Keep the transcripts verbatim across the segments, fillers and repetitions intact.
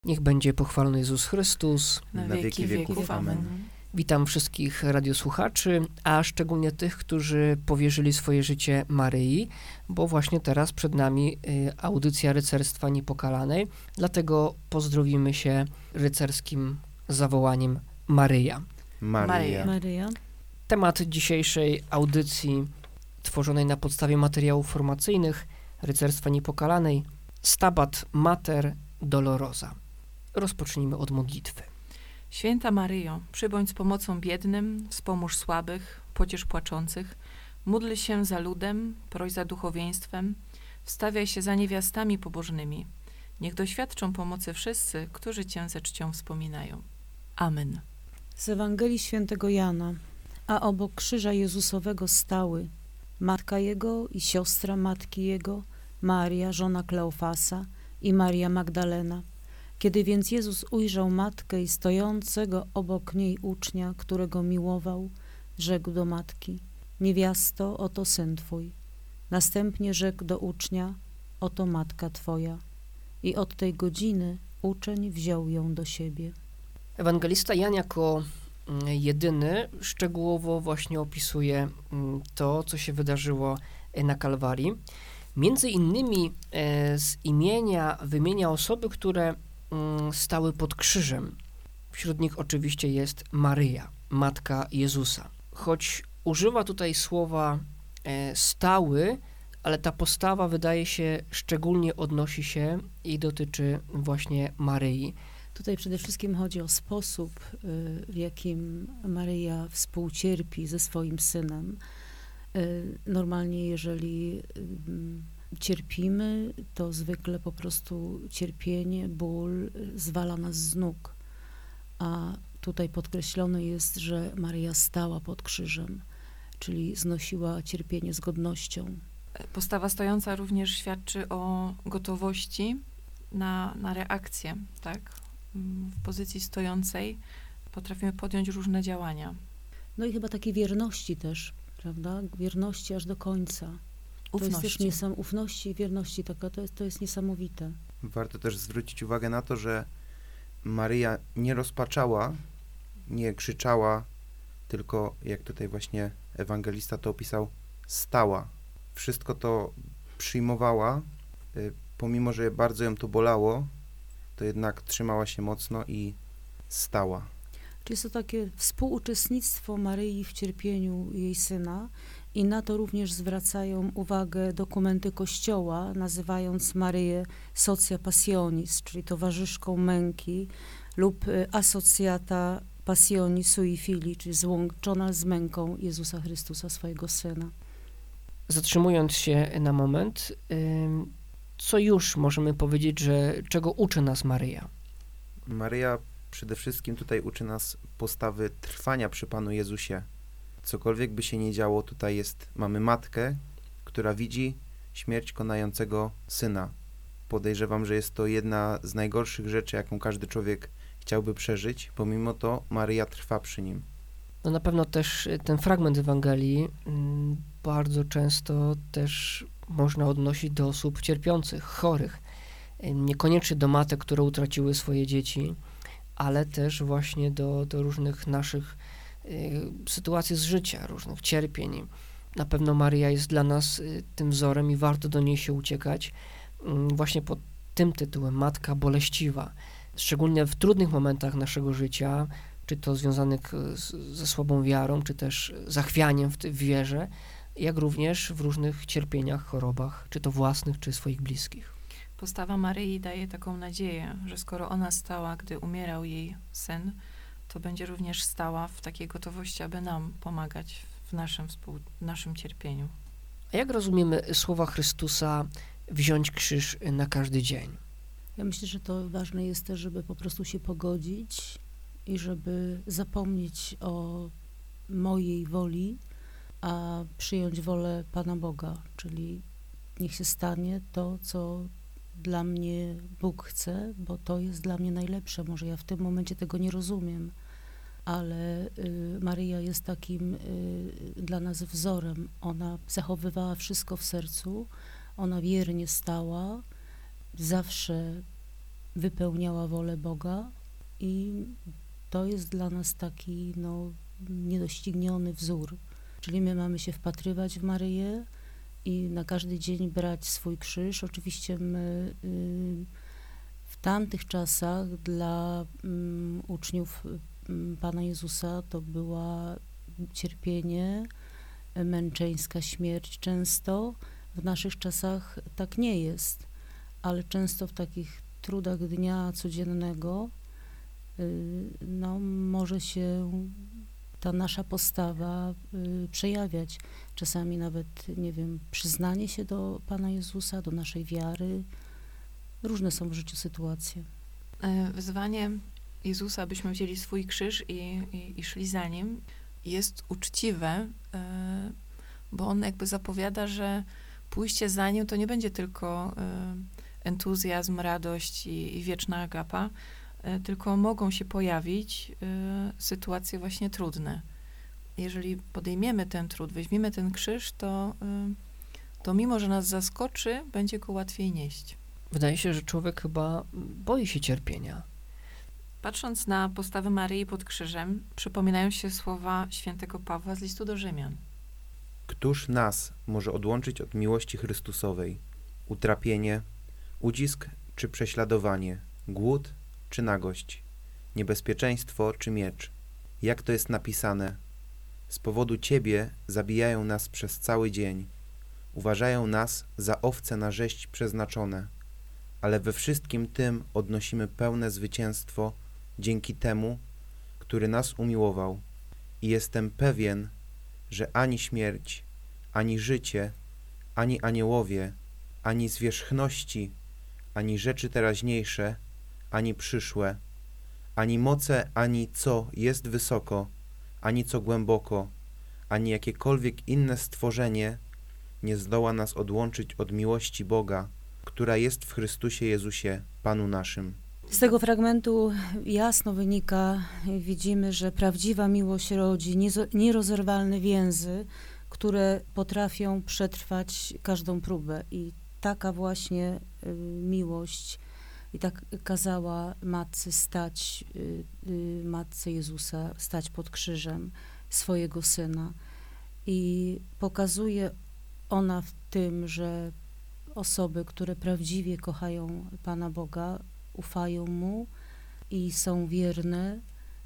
Niech będzie pochwalony Jezus Chrystus. Na wieki wieków. Amen. Witam wszystkich radiosłuchaczy, a szczególnie tych, którzy powierzyli swoje życie Maryi, bo właśnie teraz przed nami audycja Rycerstwa Niepokalanej, dlatego pozdrowimy się rycerskim zawołaniem Maryja. Maryja. Maryja. Temat dzisiejszej audycji, tworzonej na podstawie materiałów formacyjnych Rycerstwa Niepokalanej, Stabat Mater Dolorosa. Rozpocznijmy od modlitwy. Święta Maryjo, przybądź z pomocą biednym, wspomóż słabych, pociesz płaczących, módl się za ludem, proś za duchowieństwem, wstawiaj się za niewiastami pobożnymi. Niech doświadczą pomocy wszyscy, którzy Cię ze czcią wspominają. Amen. Z Ewangelii Świętego Jana. A obok krzyża Jezusowego stały matka Jego i siostra matki Jego, Maria, żona Kleofasa i Maria Magdalena. Kiedy więc Jezus ujrzał matkę i stojącego obok niej ucznia, którego miłował, rzekł do matki: niewiasto, oto syn Twój. Następnie rzekł do ucznia: oto matka Twoja. I od tej godziny uczeń wziął ją do siebie. Ewangelista Jan jako jedyny szczegółowo właśnie opisuje to, co się wydarzyło na Kalwarii. Między innymi z imienia wymienia osoby, które stały pod krzyżem. Wśród nich oczywiście jest Maryja, matka Jezusa. Choć używa tutaj słowa stały, ale ta postawa wydaje się szczególnie odnosi się i dotyczy właśnie Maryi. Tutaj przede wszystkim chodzi o sposób, w jakim Maryja współcierpi ze swoim synem. Normalnie, jeżeli cierpimy, to zwykle po prostu cierpienie, ból zwala nas z nóg. A tutaj podkreślone jest, że Maryja stała pod krzyżem, czyli znosiła cierpienie z godnością. Postawa stojąca również świadczy o gotowości na, na reakcję, tak? W pozycji stojącej potrafimy podjąć różne działania. No i chyba takiej wierności też, prawda? Wierności aż do końca. To jest też niesam, ufności i wierności, taka, to, jest, to jest niesamowite. Warto też zwrócić uwagę na to, że Maryja nie rozpaczała, nie krzyczała, tylko jak tutaj właśnie ewangelista to opisał, stała. Wszystko to przyjmowała, pomimo że bardzo ją to bolało, to jednak trzymała się mocno i stała. Czyli jest to takie współuczestnictwo Maryi w cierpieniu jej syna i na to również zwracają uwagę dokumenty Kościoła, nazywając Maryję socia passionis, czyli towarzyszką męki, lub associata passioni sui fili, czyli złączona z męką Jezusa Chrystusa, swojego Syna. Zatrzymując się na moment, co już możemy powiedzieć, że czego uczy nas Maryja? Maryja przede wszystkim tutaj uczy nas postawy trwania przy Panu Jezusie. Cokolwiek by się nie działo, tutaj jest, mamy matkę, która widzi śmierć konającego syna. Podejrzewam, że jest to jedna z najgorszych rzeczy, jaką każdy człowiek chciałby przeżyć. Pomimo to Maryja trwa przy nim. No na pewno też ten fragment Ewangelii m, bardzo często też można odnosić do osób cierpiących, chorych. Niekoniecznie do matek, które utraciły swoje dzieci, ale też właśnie do, do różnych naszych y, sytuacji z życia, różnych cierpień. Na pewno Maryja jest dla nas y, tym wzorem i warto do niej się uciekać y, właśnie pod tym tytułem, Matka Boleściwa. Szczególnie w trudnych momentach naszego życia, czy to związanych z, ze słabą wiarą, czy też zachwianiem w, w wierze, jak również w różnych cierpieniach, chorobach, czy to własnych, czy swoich bliskich. Postawa Maryi daje taką nadzieję, że skoro ona stała, gdy umierał jej syn, to będzie również stała w takiej gotowości, aby nam pomagać w naszym, współ, w naszym cierpieniu. A jak rozumiemy słowa Chrystusa wziąć krzyż na każdy dzień? Ja myślę, że to ważne jest też, żeby po prostu się pogodzić i żeby zapomnieć o mojej woli, a przyjąć wolę Pana Boga, czyli niech się stanie to, co dla mnie Bóg chce, bo to jest dla mnie najlepsze. Może ja w tym momencie tego nie rozumiem, ale y, Maryja jest takim y, dla nas wzorem. Ona zachowywała wszystko w sercu, ona wiernie stała, zawsze wypełniała wolę Boga i to jest dla nas taki no, niedościgniony wzór. Czyli my mamy się wpatrywać w Maryję i na każdy dzień brać swój krzyż. Oczywiście my y, w tamtych czasach dla um, uczniów um, Pana Jezusa to była cierpienie, męczeńska śmierć często. W naszych czasach tak nie jest, ale często w takich trudach dnia codziennego y, no, może się ta nasza postawa y, przejawiać. Czasami nawet, nie wiem, przyznanie się do Pana Jezusa, do naszej wiary. Różne są w życiu sytuacje. Wezwanie Jezusa, abyśmy wzięli swój krzyż i, i, i szli za Nim, jest uczciwe, y, bo On jakby zapowiada, że pójście za Nim to nie będzie tylko y, entuzjazm, radość i, i wieczna agapa, y, tylko mogą się pojawić y, sytuacje właśnie trudne. Jeżeli podejmiemy ten trud, weźmiemy ten krzyż, to, y, to mimo, że nas zaskoczy, będzie go łatwiej nieść. Wydaje się, że człowiek chyba boi się cierpienia. Patrząc na postawę Maryi pod krzyżem, przypominają się słowa świętego Pawła z listu do Rzymian. Któż nas może odłączyć od miłości Chrystusowej? Utrapienie, ucisk czy prześladowanie, głód czy nagość, niebezpieczeństwo czy miecz? Jak to jest napisane? Z powodu Ciebie zabijają nas przez cały dzień. Uważają nas za owce na rzeź przeznaczone. Ale we wszystkim tym odnosimy pełne zwycięstwo dzięki temu, który nas umiłował. I jestem pewien, że ani śmierć, ani życie, ani aniołowie, ani zwierzchności, ani rzeczy teraźniejsze, ani przyszłe, ani moce, ani co jest wysoko, ani co głęboko, ani jakiekolwiek inne stworzenie nie zdoła nas odłączyć od miłości Boga, która jest w Chrystusie Jezusie, Panu naszym. Z tego fragmentu jasno wynika, widzimy, że prawdziwa miłość rodzi nierozerwalne więzy, które potrafią przetrwać każdą próbę. I taka właśnie y, miłość, i tak kazała Matce stać, y, y, Matce Jezusa, stać pod krzyżem swojego Syna. I pokazuje ona w tym, że osoby, które prawdziwie kochają Pana Boga, ufają Mu i są wierne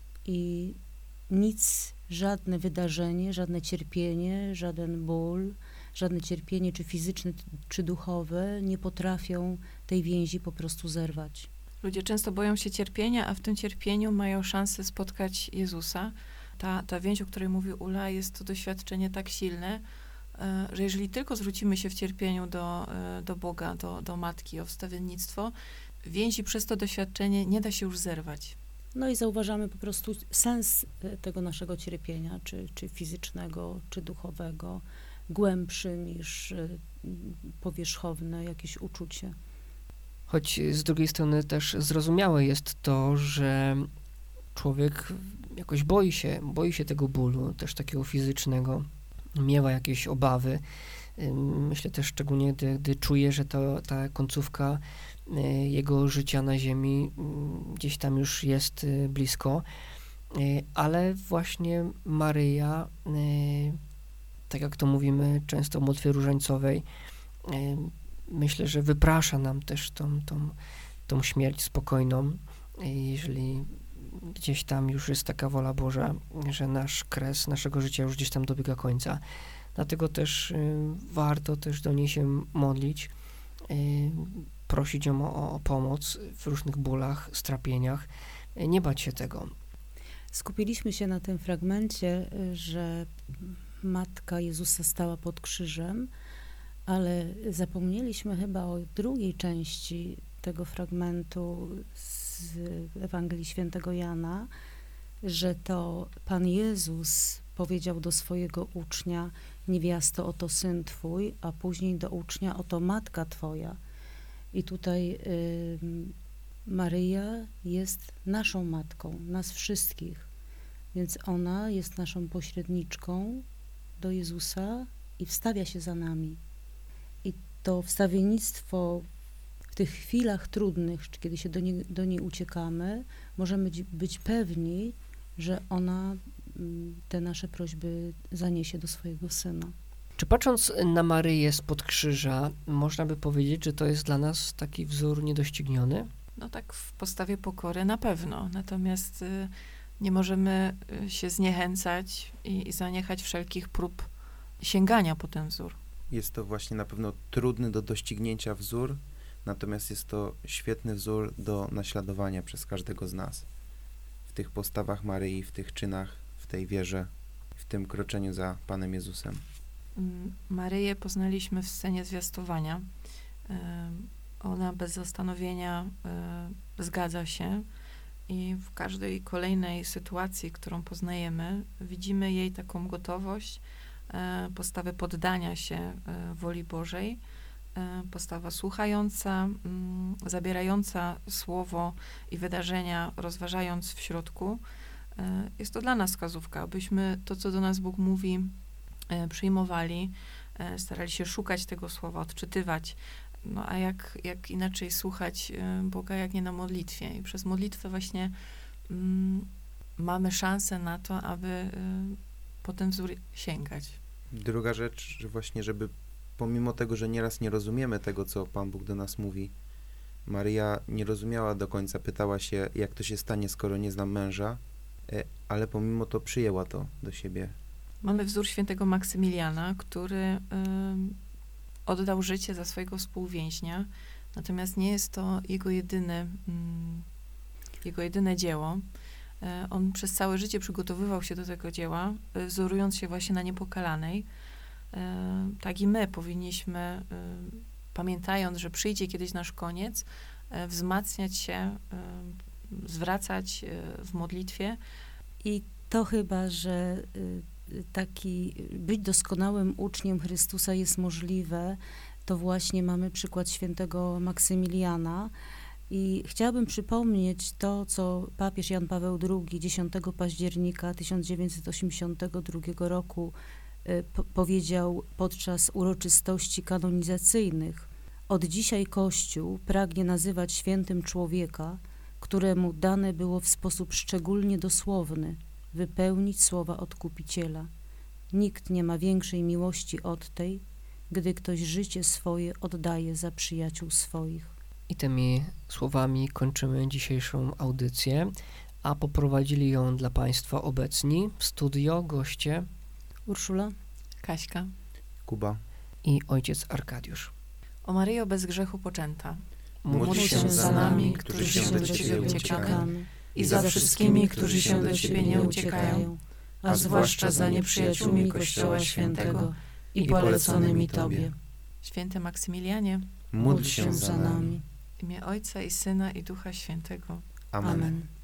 i nic, żadne wydarzenie, żadne cierpienie, żaden ból, żadne cierpienie czy fizyczne, czy duchowe nie potrafią tej więzi po prostu zerwać. Ludzie często boją się cierpienia, a w tym cierpieniu mają szansę spotkać Jezusa. Ta, ta więź, o której mówi Ula, jest to doświadczenie tak silne, że jeżeli tylko zwrócimy się w cierpieniu do, do Boga, do, do Matki, o wstawiennictwo, więzi przez to doświadczenie nie da się już zerwać. No i zauważamy po prostu sens tego naszego cierpienia, czy, czy fizycznego, czy duchowego, głębszy niż powierzchowne jakieś uczucie. Choć z drugiej strony też zrozumiałe jest to, że człowiek jakoś boi się, boi się tego bólu, też takiego fizycznego, miewa jakieś obawy. Myślę też szczególnie, gdy, gdy czuje, że to, ta końcówka jego życia na ziemi gdzieś tam już jest blisko, ale właśnie Maryja, tak jak to mówimy często w modlitwie różańcowej, myślę, że wyprasza nam też tą, tą, tą śmierć spokojną, jeżeli gdzieś tam już jest taka wola Boża, że nasz kres naszego życia już gdzieś tam dobiega końca. Dlatego też y, warto też do niej się modlić, y, prosić ją o, o pomoc w różnych bólach, strapieniach. Y, nie bać się tego. Skupiliśmy się na tym fragmencie, że Matka Jezusa stała pod krzyżem, ale zapomnieliśmy chyba o drugiej części tego fragmentu z Ewangelii Świętego Jana, że to Pan Jezus powiedział do swojego ucznia: niewiasto, oto syn twój, a później do ucznia: oto matka twoja. I tutaj y, Maryja jest naszą matką, nas wszystkich, więc ona jest naszą pośredniczką do Jezusa i wstawia się za nami. I to wstawiennictwo w tych chwilach trudnych, czy kiedy się do niej, do niej uciekamy, możemy być, być pewni, że ona mm, te nasze prośby zaniesie do swojego Syna. Czy patrząc na Maryję spod krzyża, można by powiedzieć, że to jest dla nas taki wzór niedościgniony? No tak w postawie pokory na pewno, natomiast y, nie możemy y, się zniechęcać i, i zaniechać wszelkich prób sięgania po ten wzór. Jest to właśnie na pewno trudny do doścignięcia wzór, natomiast jest to świetny wzór do naśladowania przez każdego z nas. W tych postawach Maryi, w tych czynach, w tej wierze, w tym kroczeniu za Panem Jezusem. Mm, Maryję poznaliśmy w scenie zwiastowania. Y, Ona bez zastanowienia y, zgadza się i w każdej kolejnej sytuacji, którą poznajemy, widzimy jej taką gotowość, y, postawę poddania się y, woli Bożej, y, postawa słuchająca, y, zabierająca słowo i wydarzenia, rozważając w środku. Y, jest to dla nas wskazówka, abyśmy to, co do nas Bóg mówi, y, przyjmowali, y, starali się szukać tego słowa, odczytywać. No a jak, jak inaczej słuchać Boga, jak nie na modlitwie. I przez modlitwę właśnie mm, mamy szansę na to, aby y, po ten wzór sięgać. Druga rzecz, że właśnie, żeby pomimo tego, że nieraz nie rozumiemy tego, co Pan Bóg do nas mówi, Maryja nie rozumiała do końca, pytała się, jak to się stanie, skoro nie znam męża, ale pomimo to przyjęła to do siebie. Mamy wzór świętego Maksymiliana, który y, oddał życie za swojego współwięźnia, natomiast nie jest to jego jedyny, mm, jego jedyne dzieło. E, on przez całe życie przygotowywał się do tego dzieła, e, wzorując się właśnie na Niepokalanej. E, tak i my powinniśmy, e, pamiętając, że przyjdzie kiedyś nasz koniec, e, wzmacniać się, e, zwracać e, w modlitwie. I to chyba, że y, taki być doskonałym uczniem Chrystusa jest możliwe, to właśnie mamy przykład świętego Maksymiliana. I chciałabym przypomnieć to, co papież Jan Paweł drugi dziesiątego października tysiąc dziewięćset osiemdziesiątego drugiego roku y, po powiedział podczas uroczystości kanonizacyjnych. Od dzisiaj Kościół pragnie nazywać świętym człowieka, któremu dane było w sposób szczególnie dosłowny wypełnić słowa Odkupiciela. Nikt nie ma większej miłości od tej, gdy ktoś życie swoje oddaje za przyjaciół swoich. I tymi słowami kończymy dzisiejszą audycję, a poprowadzili ją dla Państwa obecni w studio goście Urszula, Kaśka. Kuba. i ojciec Arkadiusz. O Maryjo bez grzechu poczęta, Módl się za nami, którzy się do Ciebie uciekamy, i za wszystkimi, którzy się do Ciebie nie uciekają, a zwłaszcza za nieprzyjaciółmi Kościoła Świętego i poleconymi Tobie. Święty Maksymilianie, Módl się za nami. w imię Ojca i Syna i Ducha Świętego. Amen. Amen.